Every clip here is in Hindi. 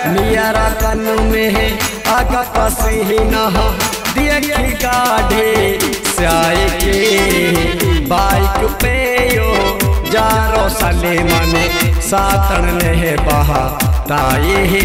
मियारा तन में आगा पसीना देखी गाढ़े स्याई के बाइक पे यो जारो सले मने सातन ले बहा ताई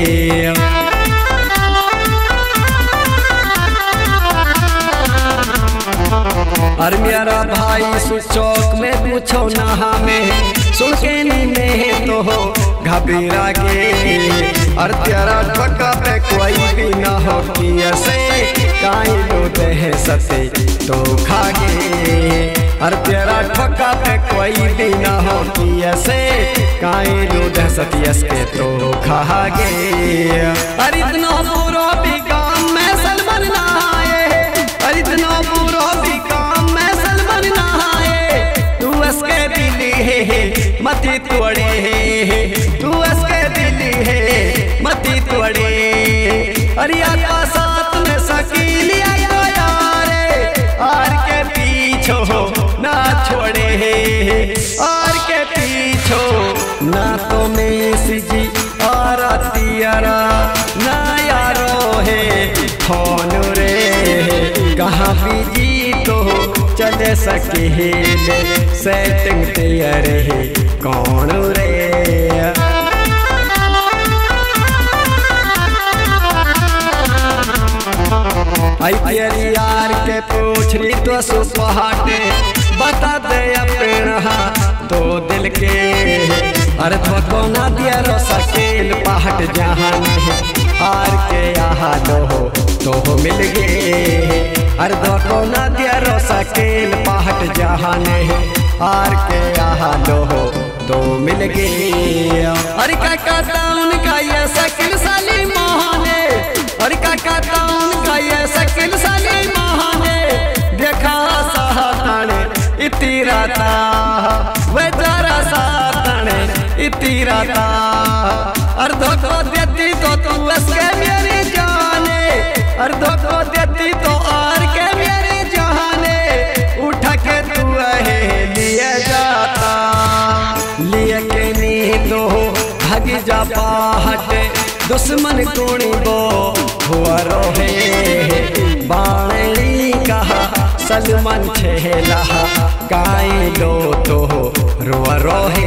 और मेरा भाई सु चौक में पूछो नहा में सुन के नी में तो हो घबरा गे और तेरा ठका पे कोई भी ना हो कि ऐसे काई लो दे सते तो खागे और तेरा ठका पे कोई भी ना हो कि ऐसे काई लो दे सती इसके तो खागे और इतना बुरा भी काम में सलमान ना आए और इतना बुरा भी काम में सलमान ना आए तू इसके दिली है मती तोड़े तू इसके दिली है मती तोड़े अरे आका साथ में सकीलिया तो यारे आर के पीछो ना छोड़े आर के पीछो ना तो मेसी जी और तियारा ना यारो है फोन रे कहाँ बिजी तो चले सके सेटिंग तैयार है कौन रे आई तेरी यार के पूछ रही तो सुपहाटे बता दे अपना तो दिल के अरे तो ना दिया रो सकेल पहाट जहाँ हार के यहाँ लो तो मिल गए अरे तो ना दिया रो सकेल पहाट जहाँ हार के यहाँ लो तो मिल गए अरे का कहता उनका ये सकिल साली महाने अरे का कहता उनका ये सकिल साली महाने देखा साताने इतिराता वे जरा साताने इतिराता अर्धो को देती तो तू उसके मेरी जाने अर्धो को देती तो आर के मेरी जाने उठा के तू लिए जाता लिए के नी तो भागी जा पहाटे दुश्मन कोणी बो हुआ रोहे बाणी कहा सलमान छेला गाय लो तो रुआ रोहे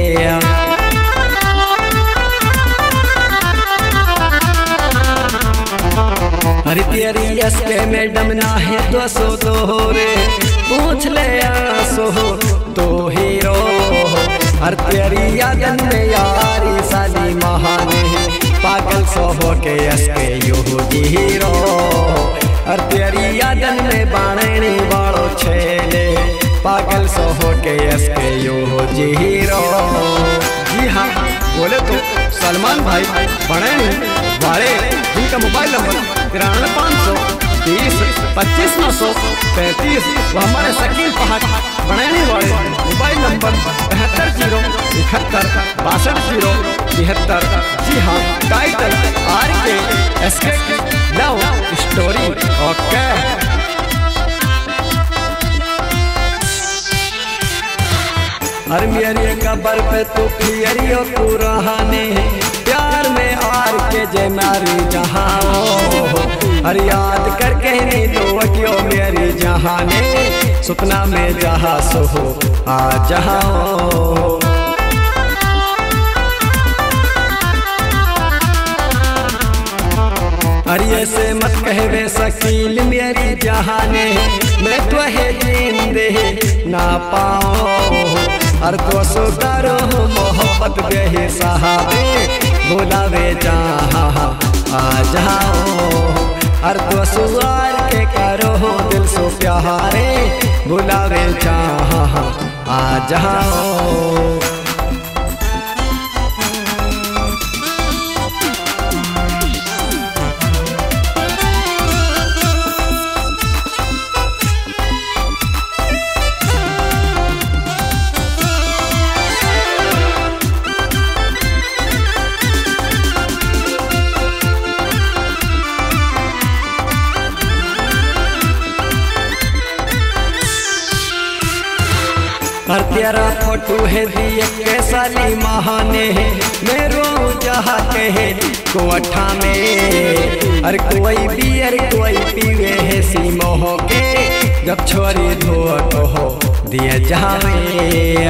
अरे तेरी इसके मैडम ना है तो सो तो रे पूछ ले आसो तो हीरो हर तेरी यादन में यारी साली महाने पागल सो हो के इसके यो हीरो हर तेरी यादन में बाणनी वालो छेले पागल सो हो के इसके यो हीरो जी हाँ बोले तो सलमान भाई बाणनी वाले जिनका मोबाइल नंबर 93,530,25,935 वो हमारे शकील पहाड़ बनाने वाले मोबाइल नंबर 72,071,62,073 जी हाँ title RK love story okay हर मेरी कबर पे तो फिरियो पुराने प्यार में आर के जय मारी जहाँ हर याद करके नहीं दो क्यों मेरी जहाने सपना में जहाँ सो आ जहाँ अरे से मत कहवे शकील मेरी जहाने मैं तो है जिंदे ना पाऊं हर तो सुधारो मोहब्बत बेहे सहारे बुलावे जहाँ आ जाओ हर तो सुवार के करो दिल सो प्यारे बुलावे जहाँ आ जाओ हर तेरा फोटो है दिए के साली महाने मैं रो जा रहा कहे कोठा में। अरे कोई बियर कोई पीवे है सीमो हो के, जब छोरी धो तो हो दिया जावे।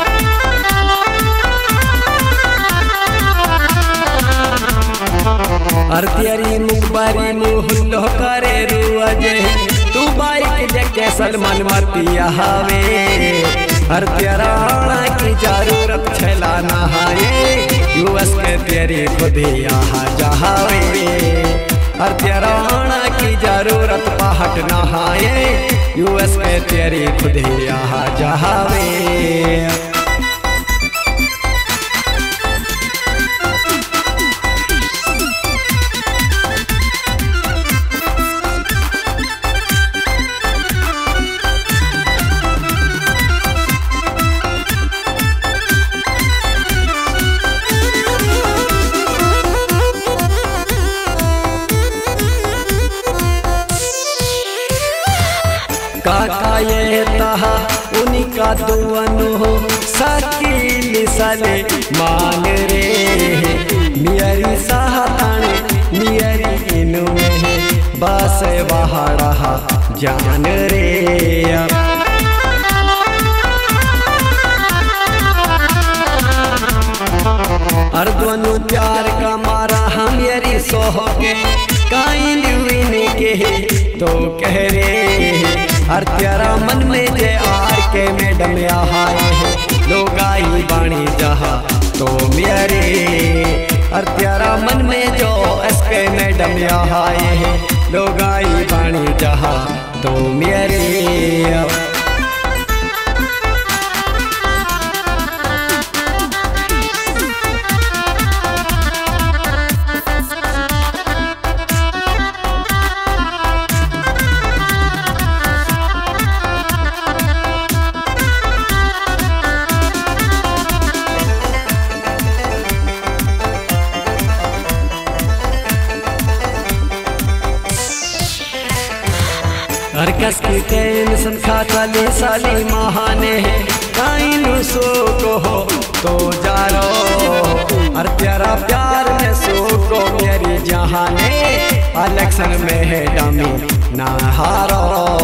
अर तेरी मुखबारी मुहल्लो करे रुआजे, तू बाइक जगे सलमान मतिया हावे। हर तेरा की जरूरत छला नहाए, यूएस के तेरी खुद यहाँ जहावे। हर तेरा की जरूरत पहाड़ नहाए, यूएस के तेरी खुद यहाँ जहावे। काका ये तहा उनका दुआन हो, सकील सले मान रे। मियरी सहाताने मियरी इनु में बस वहाड़ा जान रे। हर दोनों प्यार का मारा हम यारी सोह के, काइन के तो कह रे। हर तेरा मन में जे आर के मैडम यहाँ है, लोग आई बाणी जहा तो मेरे। हर तेरा मन में जो एसके मैडम यहाँ है, लोग आई बाणी जहा तो मेरे। हर कस की टेंशन खाता ले साली महाने है, काइनु सो को हो तो जारो। हर प्यारा प्यार में सो को मेरी जहाने, इलेक्शन में है डमी ना हारो।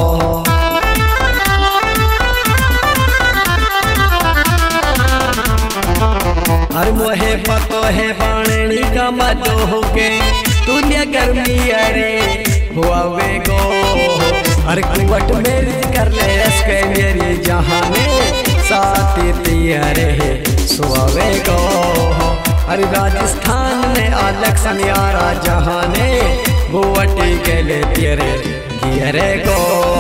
हर मोहे पतो है बाणी का मतो हो के, दुनिया गर्मी अरे हुआ वे गो। हर कुवट मेरी कर ले इसके मेरी जहाने, साथी तियारे सुवे को। हर राजस्थान में इलेक्शन यारा जहाने, बुवटी के ले तेरे गियरे को।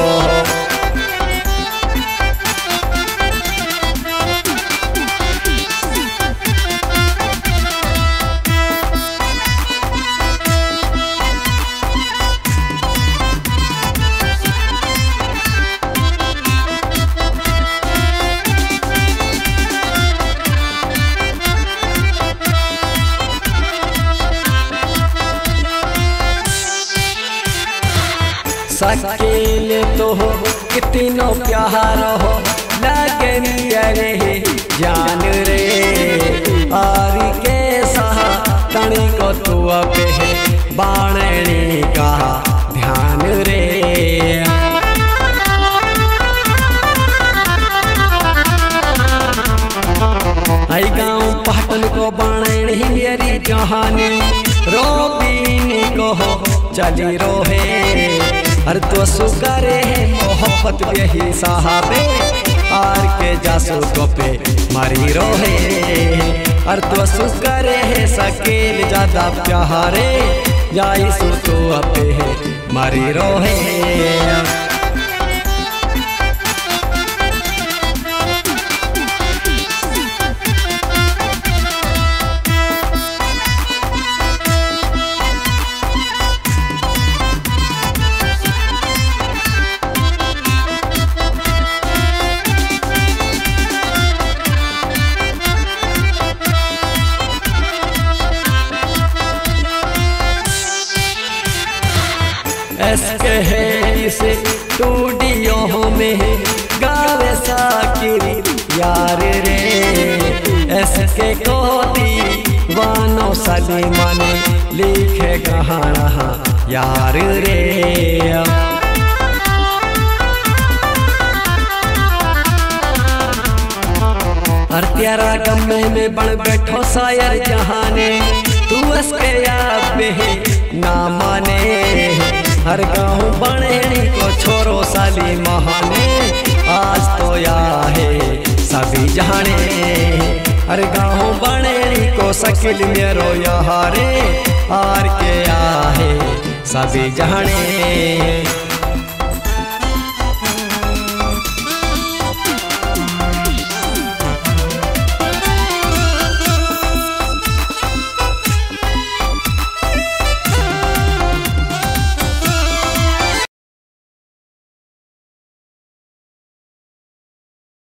सकेले तो हो कितनो प्यार हो, लगनी रे जान रे। आरी के सहा तणी को तू पे बाणनी का ध्यान रे। आई गाँव पहटन को बाणनी मेरी जहानी, रोबीनी को हो चली रोहे। हर तो सुकरे मोहब्बत यही साहबे, आर के जासू को पे मारी रोहे। हर तो सुकरे सकेल ज्यादा प्यारे, जाई सो तो अपे मारी रोहे। एसके है इसे स्टूडियो में गावे साकिरी यार रे। एसके को दीवानो साली माने लिखे कहाना यार रे। हर त्यारा गमे में बन बैठो शायर जहाने, तू उसके याद में ना माने। हर गाँव बनेड़ी को छोरो साली महाने, आज तो या है सभी जाने। हर गाँव बनेड़ी को शकील मेरो यारे, हार के या है सभी जाने।